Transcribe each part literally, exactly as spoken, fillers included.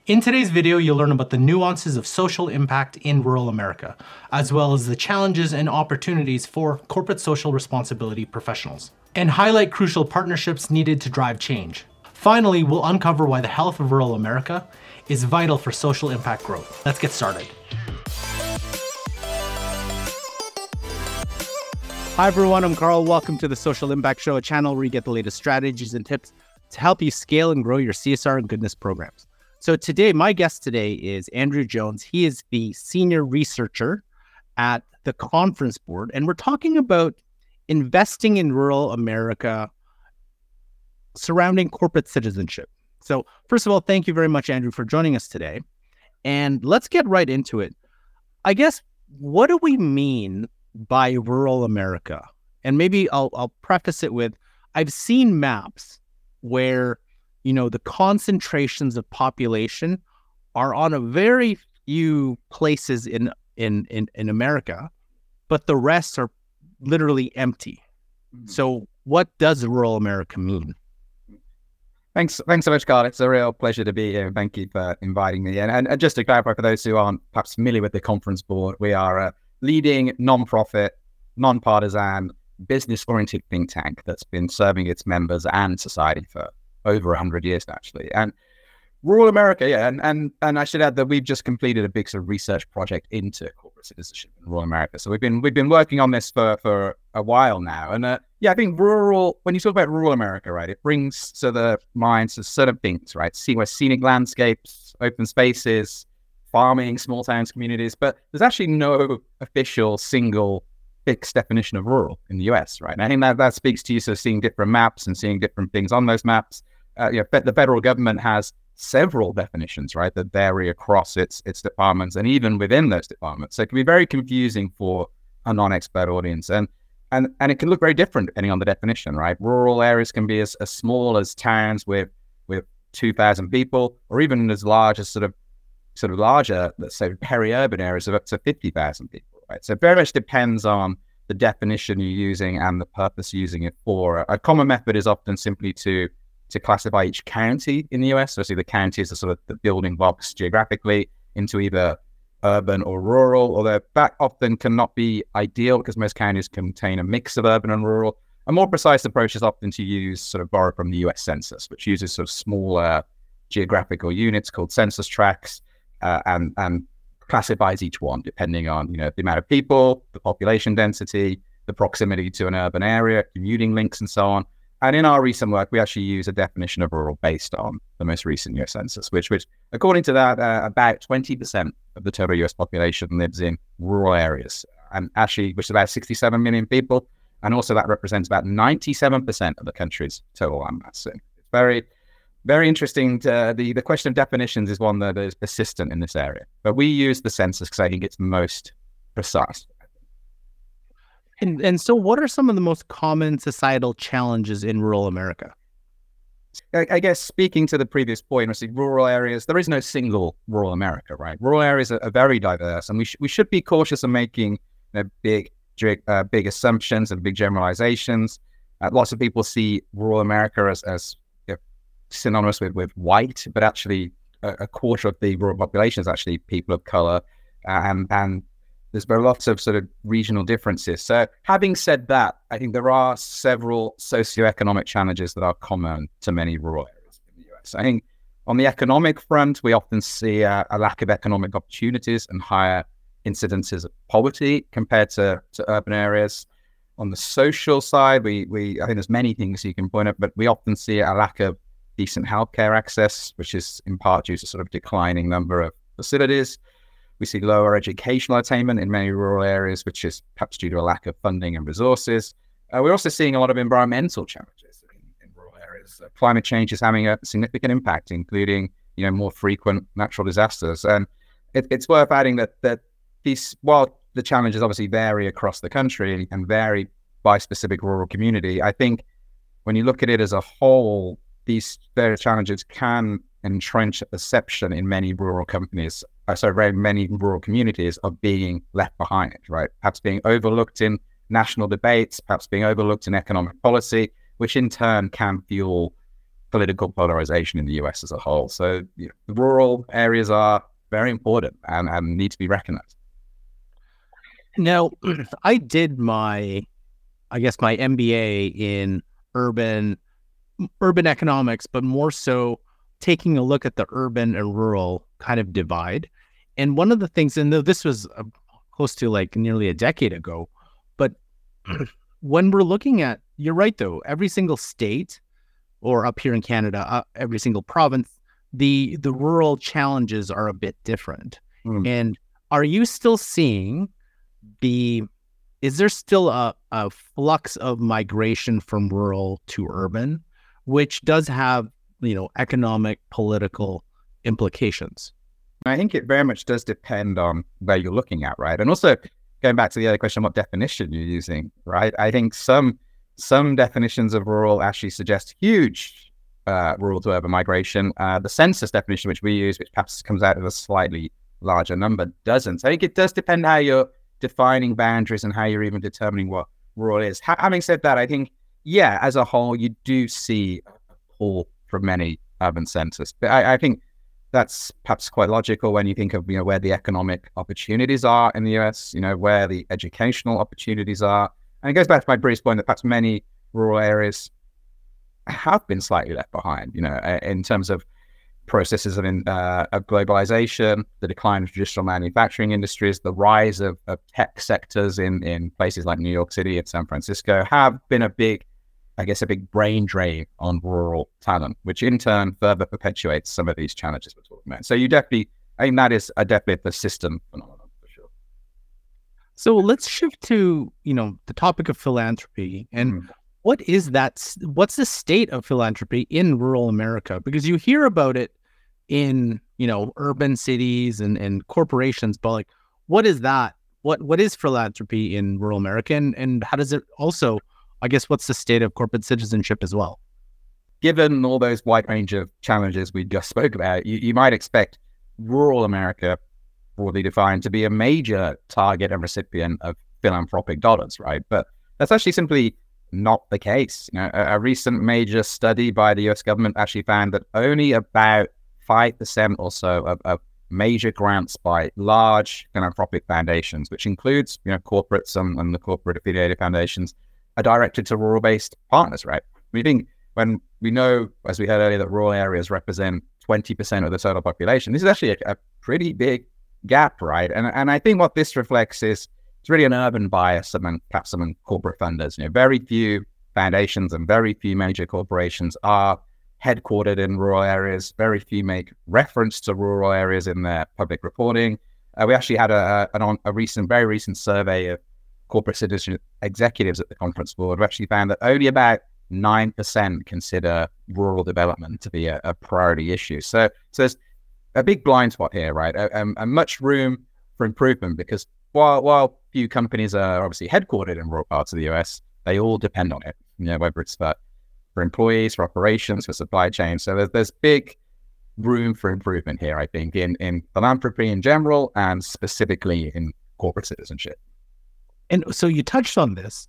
In today's video, you'll learn about the nuances of social impact in rural America, as well as the challenges and opportunities for corporate social responsibility professionals, and highlight crucial partnerships needed to drive change. Finally, we'll uncover why the health of rural America is vital for social impact growth. Let's get started. Hi everyone, I'm Carl. Welcome to the Social Impact Show, a channel where you get the latest strategies and tips to help you scale and grow your C S R and goodness programs. So today, my guest today is Andrew Jones. He is the senior researcher at the Conference Board, and we're talking about investing in rural America surrounding corporate citizenship. So first of all, thank you very much, Andrew, for joining us today. And let's get right into it. I guess, what do we mean by rural America? And maybe I'll, I'll preface it with, I've seen maps where you know, the concentrations of population are on a very few places in, in, in, in America, but the rest are literally empty. Mm-hmm. So what does rural America mean? Thanks thanks so much, Carl. It's a real pleasure to be here. Thank you for inviting me. And, and, and just to clarify, for those who aren't perhaps familiar with the Conference Board, we are a leading non-profit, non-partisan, business-oriented think tank that's been serving its members and society for over one hundred years, actually. And rural America, yeah, and, and and I should add that we've just completed a big sort of research project into corporate citizenship in rural America. So we've been we've been working on this for, for a while now. And uh, yeah, I think rural, when you talk about rural America, right, it brings to the minds of certain things, right? See where scenic landscapes, open spaces, farming, small towns, communities, but there's actually no official single fixed definition of rural in the U S, right? And I think that, that speaks to you, so seeing different maps and seeing different things on those maps. Uh, you know, the federal government has several definitions, right, that vary across its its departments and even within those departments. So it can be very confusing for a non-expert audience, and and and it can look very different depending on the definition, right? Rural areas can be as, as small as towns with with two thousand people, or even as large as sort of sort of larger, let's say, peri-urban areas of up to fifty thousand people, right? So it very much depends on the definition you're using and the purpose you're using it for. A common method is often simply to to classify each county in the U S. So see the counties are sort of the building blocks geographically into either urban or rural, although that often cannot be ideal because most counties contain a mix of urban and rural. A more precise approach is often to use sort of borrow from the U S Census, which uses sort of smaller geographical units called census tracts uh, and and classifies each one depending on, you know, the amount of people, the population density, the proximity to an urban area, commuting links, and so on. And in our recent work, we actually use a definition of rural based on the most recent U S Census, which, which according to that, uh, about twenty percent of the total U S population lives in rural areas, and actually, which is about sixty-seven million people. And also that represents about ninety-seven percent of the country's total land mass. So it's very, very interesting. To, the, the question of definitions is one that is persistent in this area. But we use the census because I think it's most precise. And and so what are some of the most common societal challenges in rural America? I, I guess speaking to the previous point, obviously rural areas, there is no single rural America, right? Rural areas are, are very diverse, and we, sh- we should be cautious of making, you know, big, uh, big assumptions and big generalizations. Uh, lots of people see rural America as, as you know, synonymous with, with white, but actually a, a quarter of the rural population is actually people of color, uh, and and there's lots of sort of regional differences. So having said that, I think there are several socioeconomic challenges that are common to many rural areas in the U S. I think on the economic front, we often see a, a lack of economic opportunities and higher incidences of poverty compared to, to urban areas. On the social side, we, we I think there's many things you can point at, but we often see a lack of decent healthcare access, which is in part due to sort of declining number of facilities. We see lower educational attainment in many rural areas, which is perhaps due to a lack of funding and resources. Uh, we're also seeing a lot of environmental challenges in, in rural areas. Uh, climate change is having a significant impact, including, you know, more frequent natural disasters. And it, it's worth adding that that these, while the challenges obviously vary across the country and vary by specific rural community, I think when you look at it as a whole, these various challenges can entrench a perception in many rural companies, uh, sorry, very many rural communities of being left behind, right? Perhaps being overlooked in national debates, perhaps being overlooked in economic policy, which in turn can fuel political polarization in the U S as a whole. So you know, the rural areas are very important and, and need to be recognized. Now, I did my, I guess, my M B A in urban urban economics, but more so taking a look at the urban and rural kind of divide. And one of the things, and this was uh, close to like nearly a decade ago, but when we're looking at, you're right though, every single state, or up here in Canada, uh, every single province, the the rural challenges are a bit different. Mm. And are you still seeing the, is there still a, a flux of migration from rural to urban, which does have, you know, economic, political implications? I think it very much does depend on where you're looking at, right? And also going back to the other question, what definition you're using, right? I think some some definitions of rural actually suggest huge uh, rural to urban migration. Uh, the census definition, which we use, which perhaps comes out of a slightly larger number, doesn't. So I think it does depend how you're defining boundaries and how you're even determining what rural is. Ha- having said that, I think, yeah, as a whole, you do see a pull from many urban centers. But I, I think that's perhaps quite logical when you think of, you know, where the economic opportunities are in the U S, you know, where the educational opportunities are. And it goes back to my previous point that perhaps many rural areas have been slightly left behind, you know, in terms of processes of, in, uh, of globalization, the decline of traditional manufacturing industries, the rise of, of tech sectors in, in places like New York City and San Francisco have been a big, I guess, a big brain drain on rural talent, which in turn further perpetuates some of these challenges we're talking about. So you definitely, I think that is a definitely a persistent phenomenon for sure. So let's shift to, you know, the topic of philanthropy and mm. what is that? What's the state of philanthropy in rural America? Because you hear about it in, you know, urban cities and, and corporations, but like, what is that? What what is philanthropy in rural America, and, and how does it also, I guess, what's the state of corporate citizenship as well? Given all those wide range of challenges we just spoke about, you, you might expect rural America, broadly defined, to be a major target and recipient of philanthropic dollars, right? But that's actually simply not the case. You know, a, a recent major study by the U S government actually found that only about five percent or so of, of major grants by large philanthropic foundations, which includes, you know, corporates and, and the corporate affiliated foundations, are directed to rural-based partners, right? We think when we know, as we heard earlier, that rural areas represent twenty percent of the total population, this is actually a, a pretty big gap, right? And and I think what this reflects is it's really an urban bias among perhaps among corporate funders. You know, very few foundations and very few major corporations are headquartered in rural areas. Very few make reference to rural areas in their public reporting. Uh, we actually had a, a, an, a recent, very recent survey of corporate citizen executives at the Conference Board. We actually found that only about nine percent consider rural development to be a, a priority issue. So, so there's a big blind spot here, right? And much room for improvement, because while while few companies are obviously headquartered in rural parts of the U S, they all depend on it. You know, whether it's for, for employees, for operations, for supply chain. So there's there's big room for improvement here, I think, in in philanthropy in general and specifically in corporate citizenship. And so you touched on this.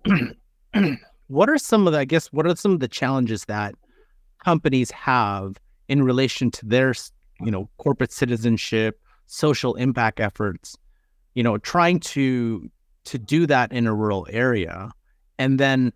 What are some of the, I guess, what are some of the challenges that companies have in relation to their, you know, corporate citizenship, social impact efforts, you know, trying to, to do that in a rural area? And then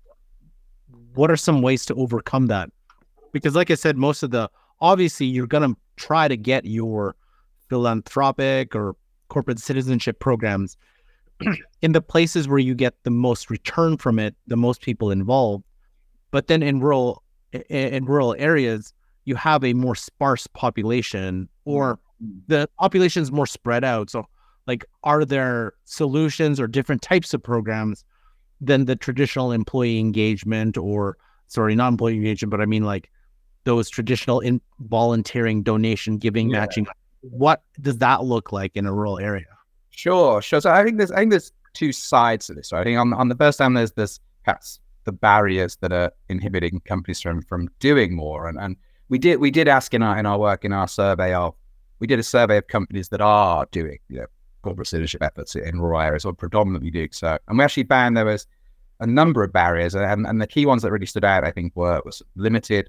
what are some ways to overcome that? Because like I said, most of the, obviously you're going to try to get your philanthropic or corporate citizenship programs in the places where you get the most return from it, the most people involved. But then in rural in rural areas, you have a more sparse population, or the population is more spread out. So like, are there solutions or different types of programs than the traditional employee engagement, or sorry, not employee engagement, but I mean like those traditional in volunteering, donation, giving, yeah. matching? What does that look like in a rural area? Sure, sure. So I think there's I think there's two sides to this. Right? I think on on the first hand, there's this perhaps the barriers that are inhibiting companies from from doing more. And and we did we did ask in our in our work in our survey of we did a survey of companies that are doing, you know, corporate citizenship efforts in rural areas, or predominantly doing so. And we actually found there was a number of barriers, and and the key ones that really stood out, I think, were was limited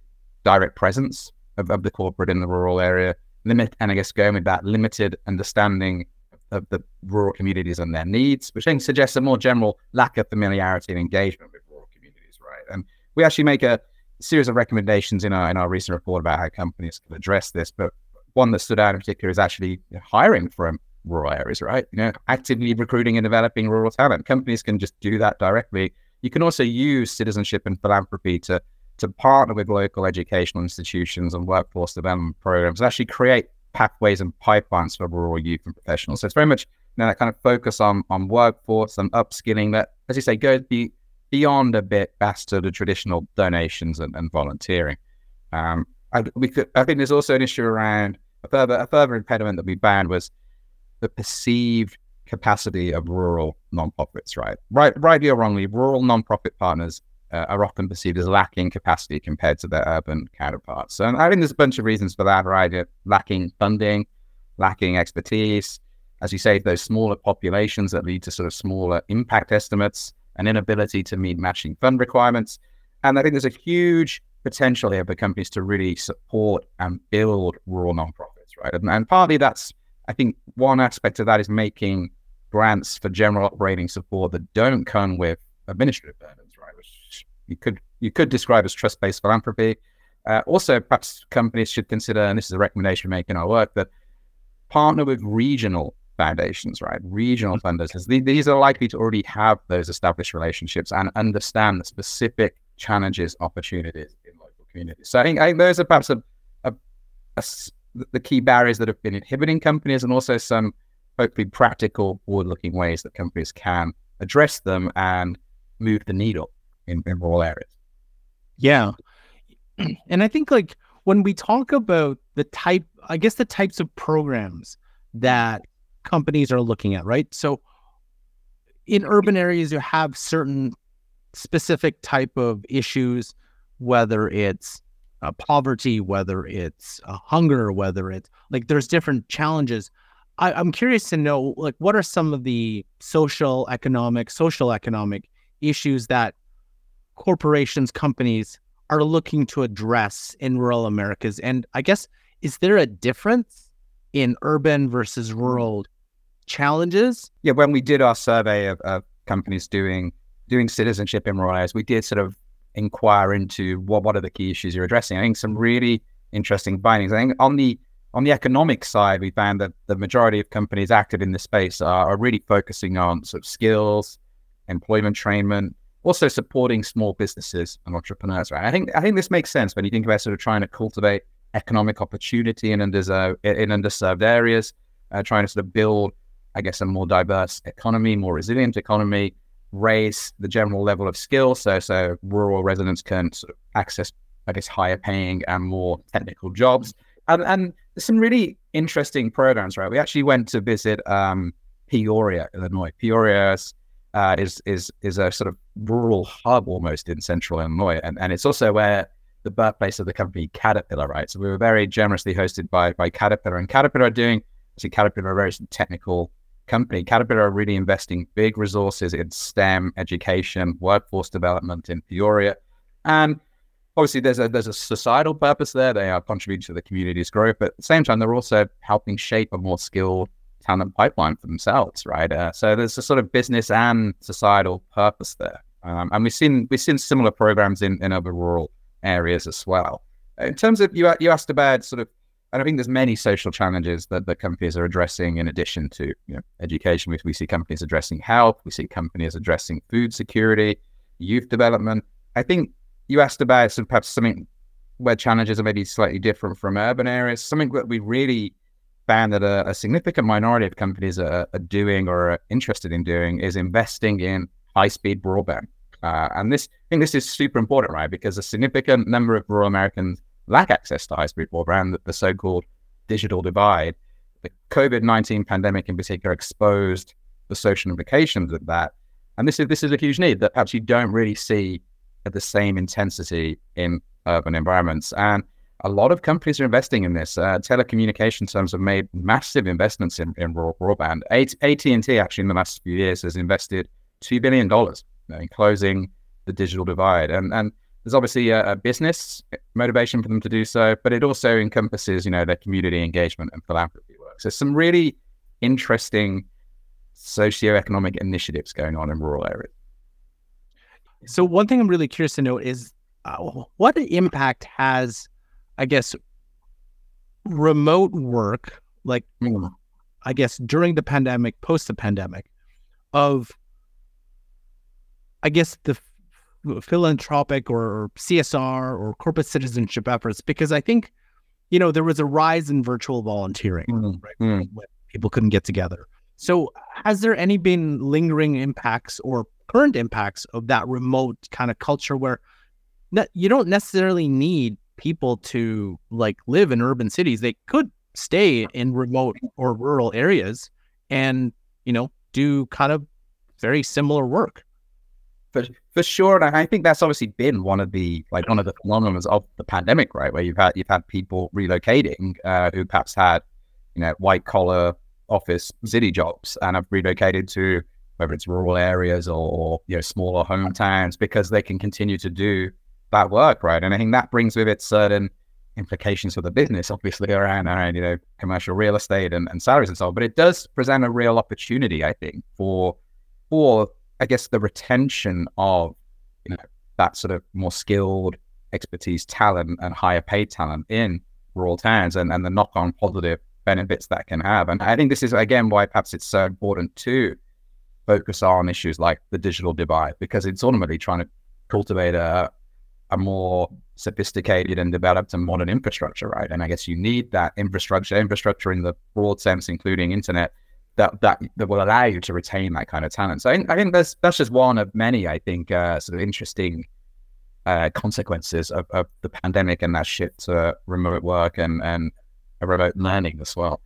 direct presence of, of the corporate in the rural area, limit, and I guess going with that limited understanding of the rural communities and their needs, which I think suggests a more general lack of familiarity and engagement with rural communities, right? And we actually make a series of recommendations in our in our recent report about how companies can address this, but one that stood out in particular is actually hiring from rural areas, right? You know, actively recruiting and developing rural talent. Companies can just do that directly. You can also use citizenship and philanthropy to to partner with local educational institutions and workforce development programs and actually create pathways and pipelines for rural youth and professionals. So it's very much, you know, that kind of focus on on workforce and upskilling that, as you say, goes be, beyond a bit past to the traditional donations and, and volunteering. Um, I, we could, I think there's also an issue around a further a further impediment that we found was the perceived capacity of rural nonprofits, right? Right, rightly or wrongly, rural nonprofit partners uh, are often perceived as lacking capacity compared to their urban counterparts. And I think there's a bunch of reasons for that, right? Lacking funding, lacking expertise, as you say, those smaller populations that lead to sort of smaller impact estimates, an inability to meet matching fund requirements. And I think there's a huge potential here for companies to really support and build rural nonprofits, right? And, and partly that's, I think one aspect of that is making grants for general operating support that don't come with administrative burdens, right? Which you could you could describe as trust-based philanthropy. Uh, also, perhaps companies should consider, and this is a recommendation we make in our work, that partner with regional foundations, right? Regional funders, as these are likely to already have those established relationships and understand the specific challenges, opportunities in local communities. So I think, I think those are perhaps a, a, a the key barriers that have been inhibiting companies, and also some hopefully practical, forward-looking ways that companies can address them and move the needle in, in rural areas. Yeah. And I think like when we talk about the type, I guess the types of programs that companies are looking at, right? So in urban areas, you have certain specific type of issues, whether it's uh, poverty, whether it's uh, hunger, whether it's like there's different challenges. I, I'm curious to know, like, what are some of the social, economic, social economic issues that corporations, companies are looking to address in rural Americas? And I guess, is there a difference in urban versus rural challenges? Yeah, when we did our survey of, of companies doing doing citizenship in rural areas, we did sort of inquire into what what are the key issues you're addressing. I think some really interesting findings. I think on the on the economic side, we found that the majority of companies active in this space are, are really focusing on sort of skills, employment trainment, also supporting small businesses and entrepreneurs. Right? I think I think this makes sense when you think about sort of trying to cultivate economic opportunity in underserved in underserved areas, uh, trying to sort of build, I guess, a more diverse economy, more resilient economy, raise the general level of skill, so so rural residents can sort of access, I guess, higher paying and more technical jobs. And, and there's some really interesting programs, right? We actually went to visit um, Peoria, Illinois. Peoria is, uh, is is is a sort of rural hub almost in central Illinois, and and it's also where the birthplace of the company Caterpillar, right? So we were very generously hosted by by Caterpillar, and Caterpillar are doing, see, Caterpillar are a very technical company. Caterpillar are really investing big resources in STEM education, workforce development in Peoria. And obviously there's a there's a societal purpose there. They are contributing to the community's growth, but at the same time, they're also helping shape a more skilled talent pipeline for themselves, right? Uh, so there's a sort of business and societal purpose there. Um, and we've seen we've seen similar programs in, in other rural areas as well. In terms of, you, you asked about sort of, and I think there's many social challenges that the companies are addressing in addition to, you know, education. We, we see companies addressing health. We see companies addressing food security, youth development. I think you asked about some, perhaps something where challenges are maybe slightly different from urban areas. Something that we really found that a, a significant minority of companies are, are doing or are interested in doing is investing in high-speed broadband. Uh, and this, I think this is super important, right? Because a significant number of rural Americans lack access to high-speed broadband, the so-called digital divide. The COVID nineteen pandemic in particular exposed the social implications of that. And this is this is a huge need that perhaps you don't really see at the same intensity in urban environments. And a lot of companies are investing in this. Uh, telecommunication firms have made massive investments in, in rural broadband. A T and T actually in the last few years has invested two billion dollars in closing the digital divide. And, and there's obviously a, a business motivation for them to do so, but it also encompasses, you know, their community engagement and philanthropy work. So some really interesting socioeconomic initiatives going on in rural areas. So one thing I'm really curious to know is uh, what impact has, I guess, remote work, like, mm. I guess, during the pandemic, post the pandemic, of, I guess, the philanthropic or C S R or corporate citizenship efforts? Because I think, you know, there was a rise in virtual volunteering, mm. right? Mm. When people couldn't get together. So has there any been lingering impacts or current impacts of that remote kind of culture where ne- you don't necessarily need people to like live in urban cities? They could stay in remote or rural areas and, you know, do kind of very similar work. For, for sure. And I think that's obviously been one of the, like one of the phenomena of the pandemic, right? Where you've had, you've had people relocating uh, who perhaps had, you know, white collar office city jobs and have relocated to whether it's rural areas or, or you know, smaller hometowns because they can continue to do that work, right? And I think that brings with it certain implications for the business, obviously around, around you know, commercial real estate and, and salaries and so on. But it does present a real opportunity, I think, for for I guess the retention of, you know, that sort of more skilled expertise talent and higher paid talent in rural towns and, and the knock-on positive benefits that can have. And I think this is, again, why perhaps it's so important to focus on issues like the digital divide, because it's ultimately trying to cultivate a, a more sophisticated and developed and modern infrastructure, right? And I guess you need that infrastructure, infrastructure in the broad sense, including internet, that that, that will allow you to retain that kind of talent. So I think, I think that's, that's just one of many, I think, uh, sort of interesting uh, consequences of, of the pandemic and that shift to remote work and, and remote learning as well.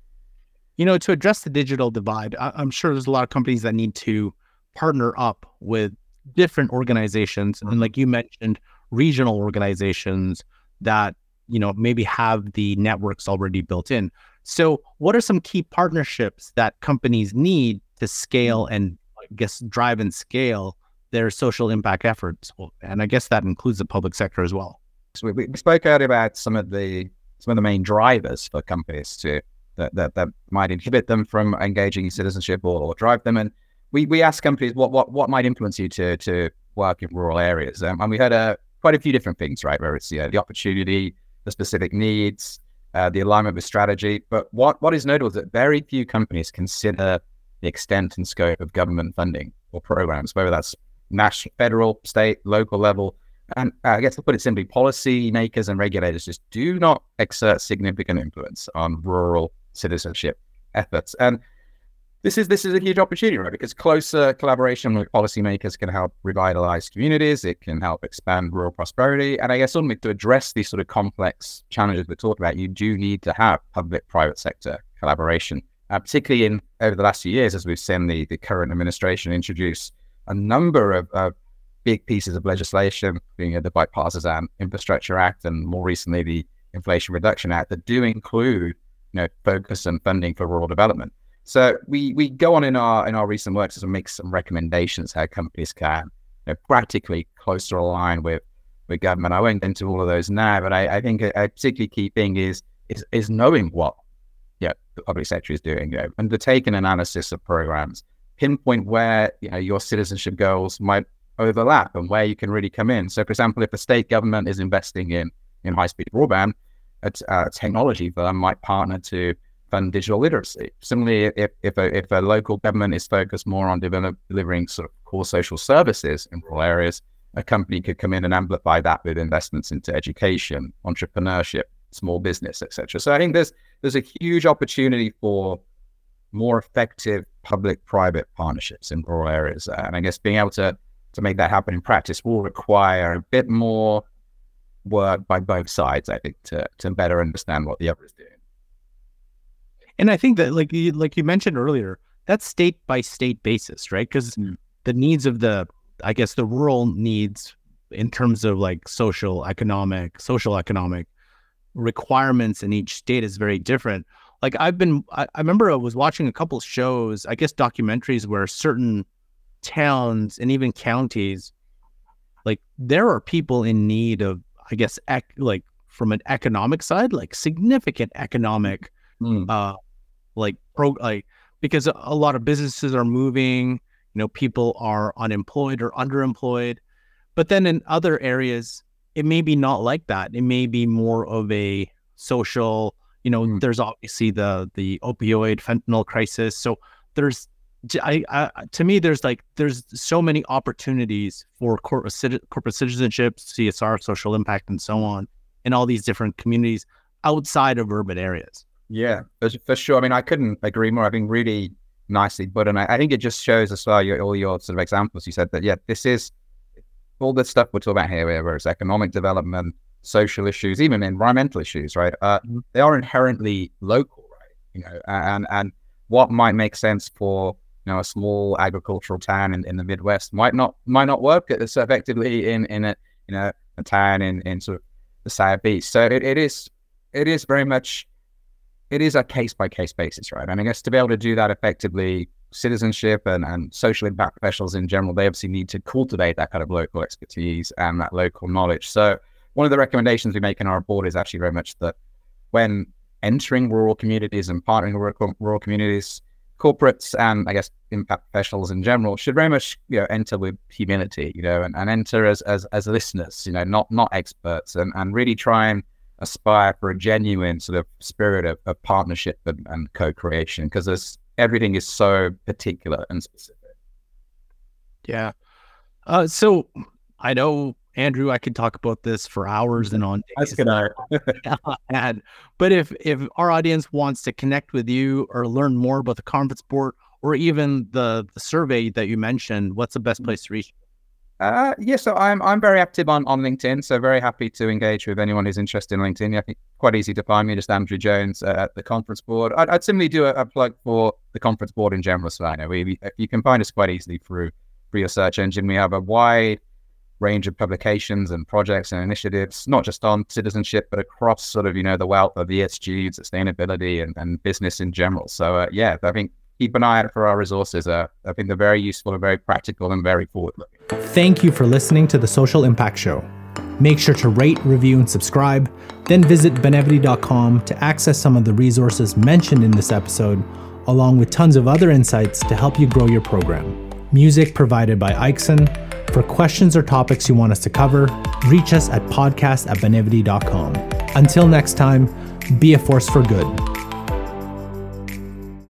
You know, to address the digital divide, I- I'm sure there's a lot of companies that need to partner up with different organizations. Mm-hmm. And like you mentioned, regional organizations that, you know, maybe have the networks already built in. So what are some key partnerships that companies need to scale and, I guess, drive and scale their social impact efforts? And I guess that includes the public sector as well. So we, we spoke earlier about some of the some of the main drivers for companies to that that, that might inhibit them from engaging in citizenship or, or drive them. And we, we asked companies what what what might influence you to to work in rural areas. Um, and we heard uh, quite a few different things, right? Where it's, you know, the opportunity, the specific needs, uh, the alignment with strategy. But what what is notable is that very few companies consider the extent and scope of government funding or programs, whether that's national, federal, state, local level. And uh, I guess to put it simply, policy makers and regulators just do not exert significant influence on rural citizenship efforts. And this is this is a huge opportunity, right? Because closer collaboration with policymakers can help revitalize communities. It can help expand rural prosperity. And I guess ultimately to address these sort of complex challenges we talked about, you do need to have public-private sector collaboration, uh, particularly in over the last few years, as we've seen the, the current administration introduce a number of, of big pieces of legislation, being the Bipartisan Infrastructure Act and more recently the Inflation Reduction Act, that do include, you know, focus and funding for rural development. So we we go on in our in our recent work to make some recommendations how companies can, you know, practically closer align with with government. I won't get into all of those now, but I, I think a, a particularly key thing is is is knowing what yeah the public sector is doing, you know, undertake an analysis of programs, pinpoint where, you know, your citizenship goals might overlap and where you can really come in. So, for example, if a state government is investing in in high speed broadband, a, a technology firm might partner to fund digital literacy. Similarly, if if a, if a local government is focused more on develop, delivering sort of core social services in rural areas, a company could come in and amplify that with investments into education, entrepreneurship, small business, et cetera. So I think there's there's a huge opportunity for more effective public-private partnerships in rural areas, and I guess being able to to make that happen in practice will require a bit more work by both sides, I think, to to better understand what the other is doing. And I think that, like you, like you mentioned earlier, that's state by state basis, right? Because mm. the needs of the, I guess, the rural needs in terms of like social, economic, social economic requirements in each state is very different. Like I've been, I, I remember I was watching a couple shows, I guess documentaries, where certain towns and even counties like there are people in need of, I guess, ec- like from an economic side, like significant economic, Mm. uh, like pro, like because a, a lot of businesses are moving, you know, people are unemployed or underemployed, but then in other areas, it may be not like that. It may be more of a social, you know, Mm. there's obviously the the opioid fentanyl crisis. So there's, I, I to me, there's like there's so many opportunities for corporate citi- corporate citizenship, C S R, social impact, and so on, in all these different communities outside of urban areas. Yeah, for, for sure. I mean, I couldn't agree more. I think really nicely put, and I, I think it just shows as well your, all your sort of examples. You said that, yeah, this is all the stuff we're talking about here, where it's economic development, social issues, even environmental issues, right? Uh, Mm-hmm. They are inherently local, right? You know, and and what might make sense for, you know, a small agricultural town in, in the Midwest might not might not work as effectively in in a you know a town in, in sort of the Southeast. So it, it is it is very much it is a case by case basis, right? And I guess to be able to do that effectively, citizenship and, and social impact professionals in general, they obviously need to cultivate that kind of local expertise and that local knowledge. So one of the recommendations we make in our report is actually very much that when entering rural communities and partnering with rural communities, corporates and I guess impact professionals in general should very much, you know, enter with humility, you know, and, and enter as, as as listeners, you know, not not experts, and, and really try and aspire for a genuine sort of spirit of, of partnership and, and co-creation, because there's everything is so particular and specific. Yeah. Uh, so I know, Andrew, I could talk about this for hours and on days. That's good. and, but if if our audience wants to connect with you or learn more about the conference board or even the, the survey that you mentioned, what's the best place to reach? Uh, yeah, so I'm I'm very active on, on LinkedIn, so very happy to engage with anyone who's interested in LinkedIn. I think quite easy to find me, just Andrew Jones uh, at the conference board. I'd, I'd similarly do a, a plug for the conference board in general. So I know we, we you can find us quite easily through through your search engine. We have a wide range of publications and projects and initiatives, not just on citizenship, but across sort of, you know, the wealth of E S G, sustainability, and, and business in general. So uh, yeah, I think keep an eye out for our resources. Uh, I think they're very useful and very practical and very forward-looking. Thank you for listening to the Social Impact Show. Make sure to rate, review, and subscribe. Then visit benevity dot com to access some of the resources mentioned in this episode, along with tons of other insights to help you grow your program. Music provided by Ixon. For questions or topics you want us to cover, reach us at podcast at benevity dot com. Until next time, be a force for good.